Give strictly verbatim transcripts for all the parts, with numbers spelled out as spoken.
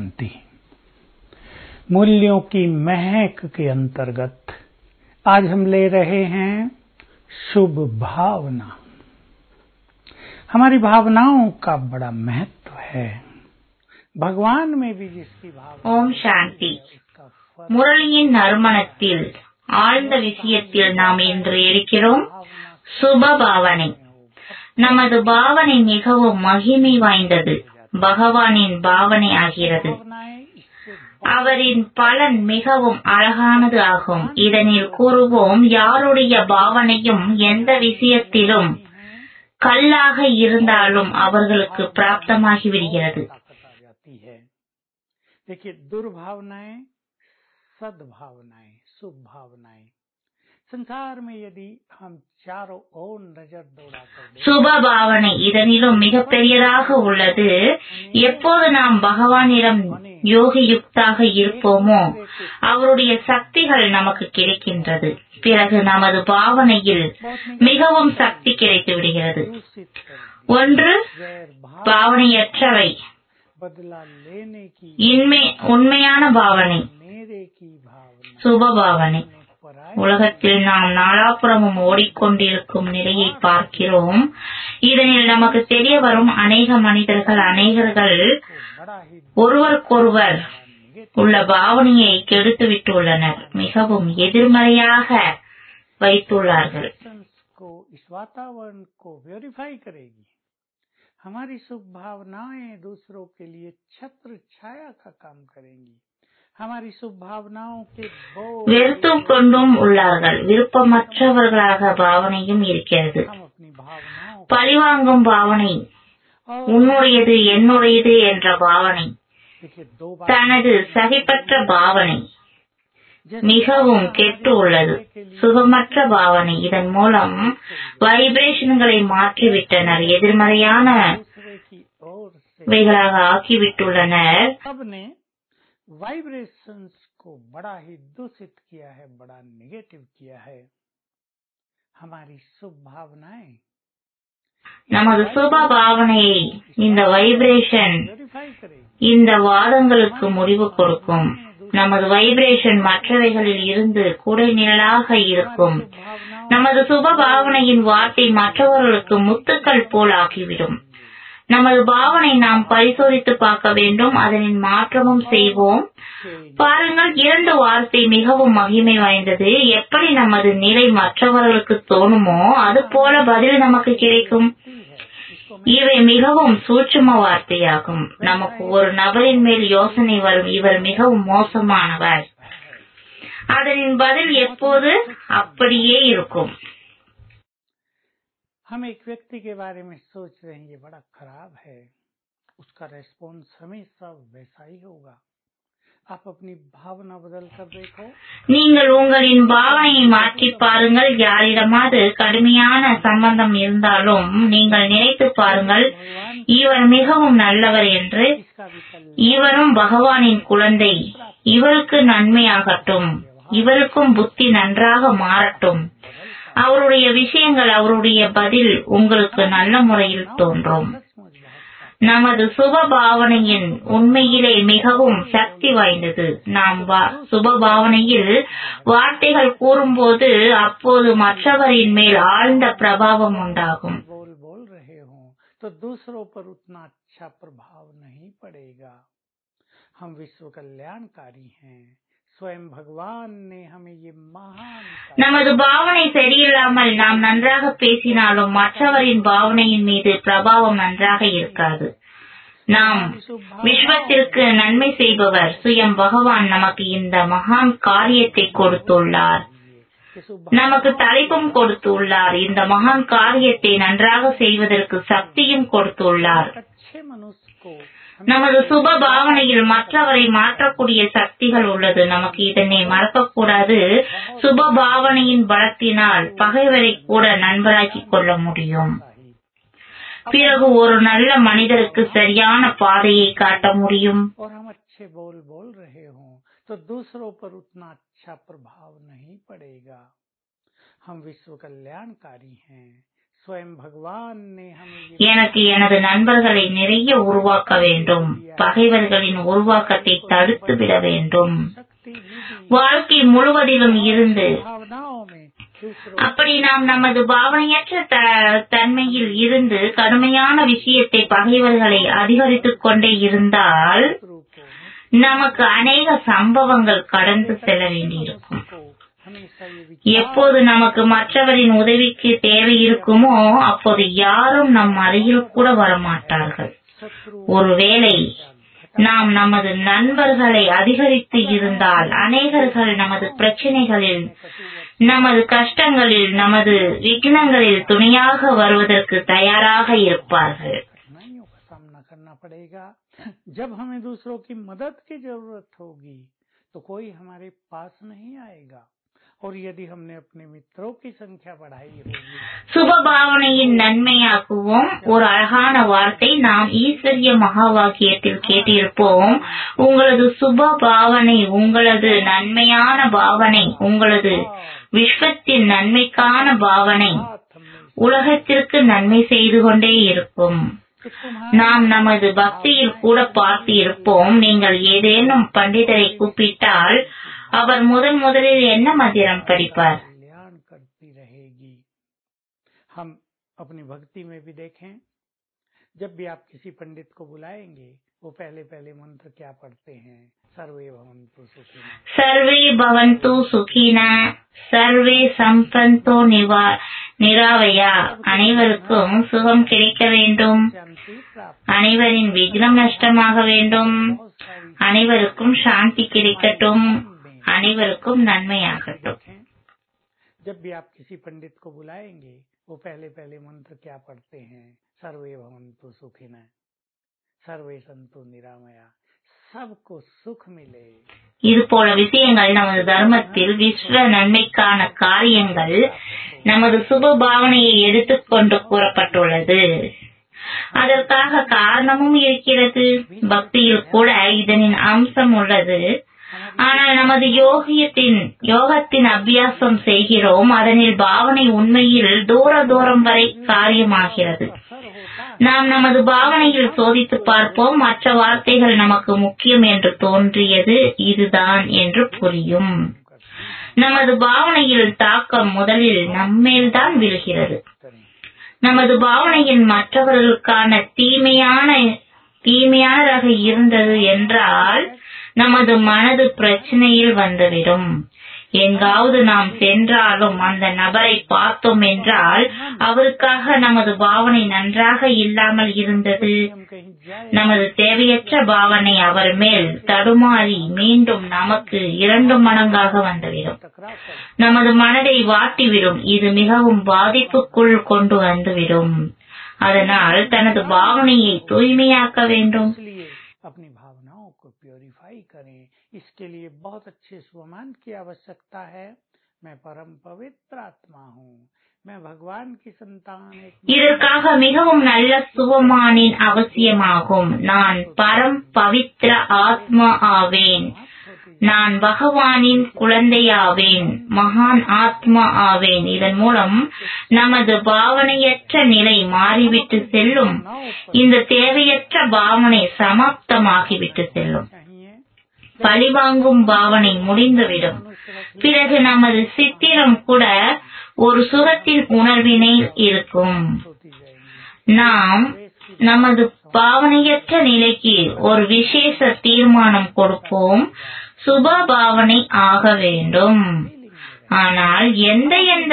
शांति। मूल्यों की महक के अंतर्गत आज हम ले रहे हैं शुभ भावना। हमारी भावनाओं का बड़ा महत्व है। भगवान में भी जिसकी भावना। ஓம் சாந்தி. முரளியின் நறுமணத்தில் ஆழ்ந்த விஷயத்தில் நாம் இன்று இருக்கிறோம். சுப பாவனை. நமது பாவனை மிகவும் மகிமை வாய்ந்தது. பகவானின் பாவனை ஆகிறது. அவரின் பலன் மிகவும் அழகானது ஆகும். இதனில் கூறுவோம், யாருடைய பாவனையும் எந்த விஷயத்திலும் கல்லாக இருந்தாலும் அவர்களுக்கு பிராப்தமாகி விடுகிறது. देखिए, दुर्भावनाएं, सद्भावनाएं, शुभ भावनाएं संसार में यदि हम चारों ओर नजर दौड़ाकर சுப பாவனை இதனிலும் மிக பெரியதாக உள்ளது. எப்போது நாம் பகவானிடம் யோகி யுக்தாக இருப்போமோ அவருடைய சக்திகள் நமக்கு கிடைக்கின்றது. பிறகு நமது பாவனையில் மிகவும் சக்தி கிடைத்து விடுகிறது. ஒன்று, பாவனையற்றவை. உண்மையான பாவனை, சுப பாவனை. உலகத்தில் நாம் நாலாபுறமும் ஓடிக்கொண்டிருக்கும் நிலையை பார்க்கிறோம். இதனில் நமக்கு தெரிய வரும் அநேக மனிதர்கள் அநேகர்கள் ஒருவருக்கொருவர் உள்ள பாவனையை கெடுத்துவிட்டு உள்ளனர், மிகவும் எதிர்மறையாக வைத்துள்ளார்கள். हमारी शुभ भावनाएं दूसरों के लिए छत्र छाया का काम करेंगी. हमारी शुभ भावनाओं के வெறுத்தும் கொண்டும் உள்ளார்கள். விருப்பமற்றவர்களாக பாவனையும் இருக்கிறது. பழிவாங்கும் பாவனை, உன்னுடையது என்னுடையது என்ற பாவனை, தனது சகிப்பற்ற பாவனை மிகவும் கெட்டு உள்ளது. சுகமற்ற பாவனை, இதன் மூலம் வைப்ரேஷன்களை மாற்றிவிட்டனர், எதிர்மறையானவைகளாக ஆக்கிவிட்டுள்ளனர். वाइब्रेशंस को बड़ा ही दूषित किया है, बड़ा नेगेटिव किया है. हमारी शुभ भावनाएं, நமது சுப பாவனையை இந்த வைப்ரேஷன் இந்த வாதங்களுக்கு முடிவு கொடுக்கும். நமது வைப்ரேஷன் மற்றவைகளில் இருந்து குடைநிழலாக இருக்கும். நமது சுப பாவனையின் வார்த்தை மற்றவர்களுக்கு முத்துக்கள் போல் ஆகிவிடும். நமது பாவனை நாம் பரிசோதித்து பார்க்க வேண்டும், அதனின் மாற்றமும் செய்வோம். பாருங்கள், இரண்டு வார்த்தை மிகவும் மகிமை வாய்ந்தது. எப்படி நமது நிலை மற்றவர்களுக்கு தோணுமோ அது போல பதில் நமக்கு கிடைக்கும். இவை மிகவும் சூட்சும வார்த்தையாகும். நமக்கு ஒரு நபரின் மேல் யோசனை வரும், இவர் மிகவும் மோசமானவர். அதனின் பதில் எப்போது அப்படியே இருக்கும். हम एक व्यक्ति के बारे में सोच रहे हैं, ये बड़ा खराब है, उसका रेस्पॉन्स हमेशा वैसा ही होगा. आप अपनी भावना बदल कर देखो. நீங்கள் உங்களின் பாவனையை மாற்றி பாருங்கள். யாரிடமாவது கடுமையான சம்பந்தம் இருந்தாலும் நீங்கள் நினைத்து பாருங்கள், இவர் மிகவும் நல்லவர் என்று. இவரும் பகவானின் குழந்தை, இவருக்கு நன்மையாகட்டும், இவருக்கும் புத்தி நன்றாக மாறட்டும். அவருடைய விஷயங்கள், அவருடைய பதில் உங்களுக்கு நல்ல முறையில் தோன்றும். நமது சுப பாவனையின் உண்மையிலே மிகவும் சக்தி வாய்ந்தது. நாம் சுப பாவனையில் வார்த்தைகள் கூறும்போது அப்போது மற்றவரின் மேல் ஆழ்ந்த பிரபாவம் உண்டாகும். तो दूसरों पर उतना अच्छा प्रभाव नहीं पड़ेगा. हम विश्व कल्याणकारी हैं. स्वयं भगवान ने हमें ये महान. நமது பாவனை சரியில்லாமல் நாம் நன்றாக பேசினாலும் மற்றவரின் பாவனையின் மீது பிரபாவம் நன்றாக இருக்காது. நாம் விஸ்வத்திற்கு நன்மை செய்பவர். சுயம் பகவான் நமக்கு இந்த மகான் காரியத்தை கொடுத்துள்ளார், நமக்கு தலைப்பும் கொடுத்துள்ளார். இந்த மகான் காரியத்தை நன்றாக செய்வதற்கு சக்தியும் கொடுத்துள்ளார். நமது சுப பாவனையில் மற்றவரை மாற்றக்கூடிய சக்திகள் உள்ளது. நமக்கு இதனை மறக்கக்கூடாது. சுப பாவனையின் பலத்தினால் பகைவரை கூட நண்பராக்கிக் கொள்ள முடியும். பிறகு ஒரு நல்ல மனிதருக்கு சரியான பாதையை காட்ட முடியும். तो दूसरों पर उतना अच्छा प्रभाव नहीं पड़ेगा. हम विश्व कल्याणकारी हैं. स्वयं भगवान ने हमें எனக்கு எனது நண்பர்களை நிறைய உருவாக்க வேண்டும், பகைவர்களின் உருவாக்கத்தை தடுத்து விட வேண்டும். வாழ்க்கை முழுவதிலும் இருந்து भावनाओं में दूसरों அப்படி நாம் நமது பாவனையற்ற த- தன்மையில் இருந்து கடுமையான விஷயத்தை பகைவர்களை அதிகரித்துக் கொண்டே இருந்தால் रूपों में நமக்கு அநேக சம்பவங்கள் கடந்து செல்ல வேண்டியிருக்கும். को हमेशा ये विचार எப்போது நமக்கு மற்றவரின் உதவிக்கு தேவை இருக்குமோ அப்போது யாரும் நம் அருகில் கூட வரமாட்டார்கள். शत्रु ஒருவேளை நாம் நமது நண்பர்களை அதிகரித்து இருந்தால் அநேகர்கள் நமது பிரச்சனைகளில், நமது கஷ்டங்களில், நமது விக்னங்களில் துணையாக வருவதற்கு தயாராக இருப்பார்கள். कठिनाइयों का सामना करना पड़ेगा। जब हमें दूसरों की मदद की जरूरत होगी तो कोई हमारे पास नहीं आएगा, और यदि हमने अपने मित्रों की संख्या बढ़ाई होगी சுபபாவனையின் நன்மையாக்குவோம். ஒரு அழகான வார்த்தை நாம் ஈஸ்வரிய மகா வாக்கியத்தில் கேட்டிருப்போம். உங்களது சுப பாவனை, உங்களது நன்மையான பாவனை, உங்களது விஸ்வத்தின் நன்மைக்கான பாவனை உலகத்திற்கு நன்மை செய்து கொண்டே இருக்கும். நாம் நமது பக்தியில் கூட பார்த்து இருப்போம். நீங்கள் ஏதேனும் பண்டிதரை கூப்பிட்டால் அவர் முதன் முதலில் என்ன மந்திரம் படிப்பார்? कल्याण करती रहेगी। हम अपनी भक्ति में भी देखें, जब भी आप किसी पंडित को बुलाएंगे वो पहले पहले मंत्र क्या पढ़ते हैं? सर्वे भवन्तु सुखिनः, சர்வே பவந்து சுகின, சர்வே சம்பந்தோ நிவா நிராவயா. அனைவருக்கும் சுகம் கிடைக்க வேண்டும், शांति प्राप्त। அனைவரின் விக்னம் நஷ்டமாக வேண்டும், बहुत सारी அனைவருக்கும் சாந்தி கிடைக்கட்டும், அனைவருக்கும் நன்மையாகட்டும். देखें, जब भी आप किसी पंडित को बुलाएंगे वो पहले पहले मंत्र क्या पढ़ते हैं? सर्वे भवन्तु सुखिनः, सर्वे सन्तु निरामया, सबको सुख मिले। இது போல விஷயங்கள் நமது தர்மத்தில் விஸ்வ நன்மைக்கான காரியங்கள் நமது சுப பாவனையை எடுத்துக்கொண்டு கூறப்பட்டுள்ளது. அதற்காக காரணமும் இருக்கிறது. பக்தியில் கூட இதனின் அம்சம் உள்ளது. ஆனால் நமது யோகியத்தின் யோகத்தின் அபியாசம் செய்கிறோம், அதனில் பாவனை உண்மையில் தூர தூரம் வரை காரியமாகிறது. நாம் நமது பாவனையில் சோதித்து பார்ப்போம். மற்ற வார்த்தைகள் நமக்கு முக்கியம் என்று தோன்றியது இதுதான் என்று புரியும். நமது பாவனையில் தாக்கம் முதலில் நம்மேல்தான் விழுகிறது. நமது பாவனையின் மற்றவர்களுக்கான தீமையான தீமையானதாக இருந்தது என்றால் நமது மனது பிரச்சனையில் வந்துவிடும். எங்காவது நாம் சென்றாலும் அந்த நபரை பார்த்தோம் என்றால் அவருக்காக நமது பாவனை நன்றாக இல்லாமல் இருந்தது. நமது தேவையற்ற பாவனை அவர் மேல் தடுமாறி மீண்டும் நமக்கு இரண்டு மடங்காக வந்துவிடும். நமது மனதை வாட்டிவிடும். இது மிகவும் பாதிப்புக்குள் கொண்டு வந்துவிடும். அதனால் தனது பாவனையை தூய்மையாக்க வேண்டும். अपनी भावनाओं को प्योरीफाई करें। इसके लिए बहुत अच्छे स्वमान की आवश्यकता है। मैं परम पवित्र आत्मा हूँ, मैं भगवान की संतान। இதற்காக மிகவும் நல்ல சுவமானின் அவசியமாகும். நான் பரம் பவித்ர ஆத்மா ஆவேன், நான் பகவானின் குழந்தையாவேன், மகான் ஆத்மா ஆவேன். இதன் மூலம் நமது பாவனையற்ற நிலை மாறிவிட்டு செல்லும். இந்த தேவையற்ற பாவனை சமாப்தமாகிவிட்டு செல்லும். பழிவாங்கும் பாவனை முடிந்துவிடும். பிறகு நமது சித்திரம் கூட ஒரு சுகத்தின் உணர்வினை இருக்கும். நாம் நமது பாவனையற்ற நிலைக்கு ஒரு விசேஷ தீர்மானம் கொடுப்போம். சுப பாவனை ஆக வேண்டும். ஆனால் எந்த எந்த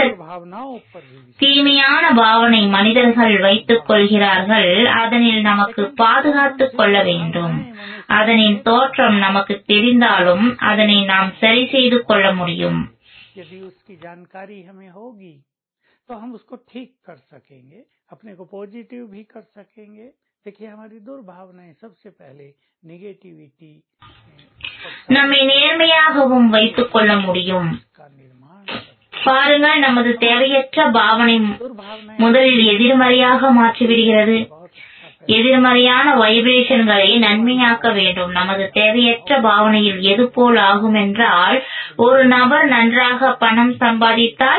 தீமையான பாவனை மனிதர்கள் வைத்துக் கொள்கிறார்கள் அதனில் நமக்கு பாதுகாத்துக் கொள்ள வேண்டும். அதனின் தோற்றம் நமக்கு தெரிந்தாலும் அதனை நாம் சரி செய்து கொள்ள முடியும். यदि उसकी जानकारी हमें होगी तो हम उसको ठीक कर सकेंगे, अपने को पॉजिटिव भी कर सकेंगे। देखिए हमारी दुर्भावनाएं सबसे पहले निगेटिविटी நம்மை நேர்மையாகவும் வைத்துக் கொள்ள முடியும். का निर्माण பாருங்கள், நமது தேவையற்ற பாவனை முதலில் எதிர்மறையாக மாற்றிவிடுகிறது. எதிர்மறையான வைப்ரேஷன்களை நன்மையாக்க வேண்டும். நமது தேவையற்ற பாவனையில் எது போல் ஆகும் என்றால், ஒரு நபர் நன்றாக பணம் சம்பாதித்தால்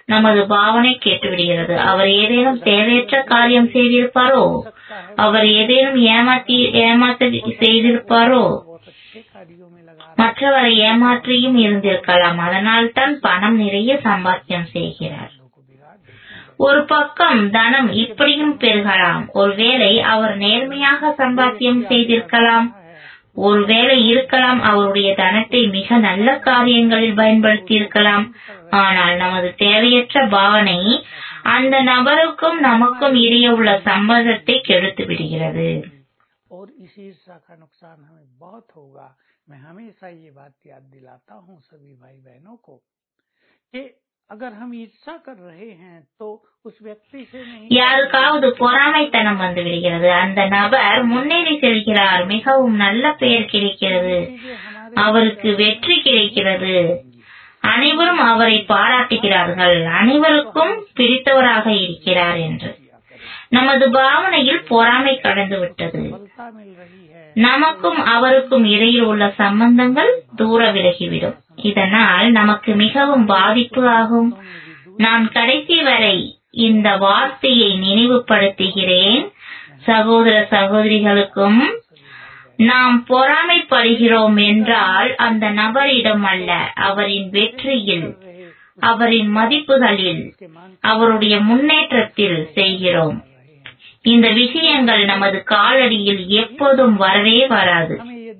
நமது பாவனை கேட்டுவிடுகிறது. அவர் ஏதேனும் தேவையற்ற காரியம் செய்திருப்பாரோ, அவர் ஏதேனும் ஏமாற்றி ஏமாற்ற செய்திருப்பாரோ, மற்றவரை ஏமாற்றியும் இருந்திருக்கலாம். அதனால் தான் பணம் நிறைய சம்பாத்தியம் செய்கிறார். ஒரு பக்கம் தனம் இப்படியும் பெருகலாம். ஒருவேளை அவர் நேர்மையாக சம்பாத்தியம் செய்திருக்கலாம், ஒருவேளை இருக்கலாம் அவருடைய தனத்தை மிக நல்ல காரியங்களில் பயன்படுத்தி இருக்கலாம். ஆனால் நமது தேவையற்ற பாவனை அந்த நபருக்கும் நமக்கும் இடையே உள்ள சம்பந்தத்தை கெடுத்து விடுகிறது. और इस ईर्ष्या का नुकसान हमें बहुत होगा। मैं हमेशा ये बात याद दिलाता हूँ सभी भाई बहनों को कि अगर हम ईर्ष्या कर रहे हैं तो उस व्यक्ति से नहीं, யாருக்காவது பொறாமைத்தனம் வந்து விடுகிறது, அந்த நபர் முன்னேறி செல்கிறார், மிகவும் நல்ல பெயர் கிடைக்கிறது, அவருக்கு வெற்றி கிடைக்கிறது, அனைவரும் அவரை பாராட்டுகிறார்கள், அனைவருக்கும் பிடித்தவராக இருக்கிறார் என்று நமது பாவனையில் பொறாமை கடந்து விட்டது. நமக்கும் அவருக்கும் இடையில் உள்ள சம்பந்தங்கள் தூர விலகிவிடும். இதனால் நமக்கு மிகவும் பாதிப்பு ஆகும். நான் கடைசி வரை இந்த வார்த்தையை நினைவுபடுத்துகிறேன். சகோதர சகோதரிகளுக்கும், நாம் பொறாமைப்படுகிறோம் என்றால் அந்த நபரிடம் அல்ல, அவரின் வெற்றியில், அவரின் மதிப்புகளில், அவருடைய முன்னேற்றத்தில் செய்கிறோம். இந்த விஷயங்கள் நமது காலடியில் எப்போதும் வரவே வராது.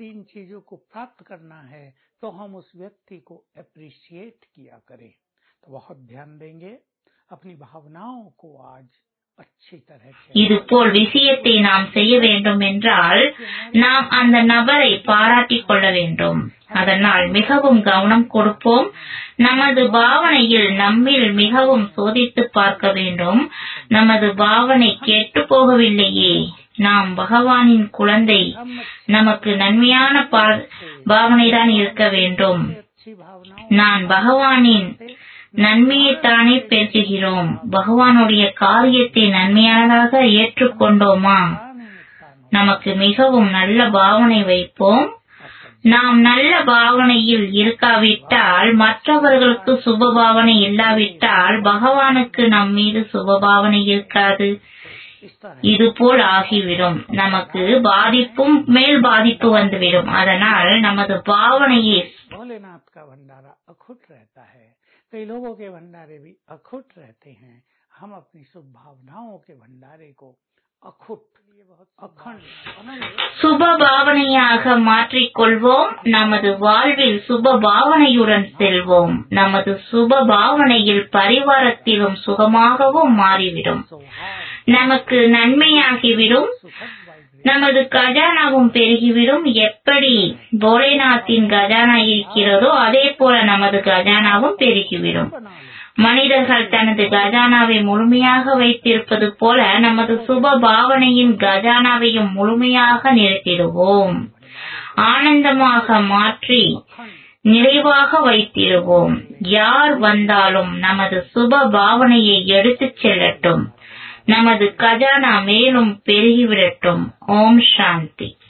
तो हम उस व्यक्ति को अप्रिशिएट किया करें। तो बहुत ध्यान देंगे अपनी भावनाओं को आज अच्छी तरह से। இது போல் விஷயத்தை நாம் செய்ய வேண்டும் என்றால் நாம் அந்த நபரை பாராட்டிக் கொள்ள வேண்டும். அதனால் மிகவும் கவனம் கொடுப்போம். நமது பாவனையில் நம்மில் மிகவும் சோதித்து பார்க்க வேண்டும். நமது பாவனை கெட்டு போகவில்லையே, நாம் பகவானின் குழந்தை, நமக்கு நன்மையான பாவனைதான் இருக்க வேண்டும். நான் பகவானின் நன்மையைத்தானே பேசுகிறோம், பகவானுடைய காரியத்தை நன்மையானதாக ஏற்றுக்கொண்டோமா? நமக்கு மிகவும் நல்ல பாவனை வைப்போம். நாம் நல்ல பாவனையில் இருக்காவிட்டால், மற்றவர்களுக்கு சுப பாவனை இல்லாவிட்டால், பகவானுக்கு நம் மீது சுப பாவனை இருக்காது. இது போல் ஆகிவிடும். நமக்கு பாதிப்பும் மேல் பாதிப்பு வந்துவிடும். அதனால் நமது பாவனையை भोलेनाथ का भंडारा अखुट रहता है, कई लोगों के भंडारे भी अखुट रहते हैं। हम अपनी शुभ भावनाओं के भंडारे को अखुट अखंड சுப பாவனையாக மாற்றிக்கொள்வோம். நமது வாழ்வில் சுப பாவனையுடன் செல்வோம். நமது சுப பாவனையில் பரிவாரத்திலும் சுகமாகவும் மாறிவிடும். நமக்கு நன்மையாகிவிடும். நமது கஜானாவும் பெருகிவிடும். எப்படி போலேநாத்தின் கஜானா இருக்கிறதோ அதே போல நமது கஜானாவும் பெருகிவிடும். மனிதர்கள் தனது கஜானாவை முழுமையாக வைத்திருப்பது போல நமது சுப பாவனையின் கஜானாவையும் முழுமையாக நிறுத்திடுவோம். ஆனந்தமாக மாற்றி நிறைவாக வைத்திடுவோம். யார் வந்தாலும் நமது சுப பாவனையை எடுத்துச் செல்லட்டும். நமது கஜானா மேலும் பெருகிவிடட்டும். ஓம் சாந்தி.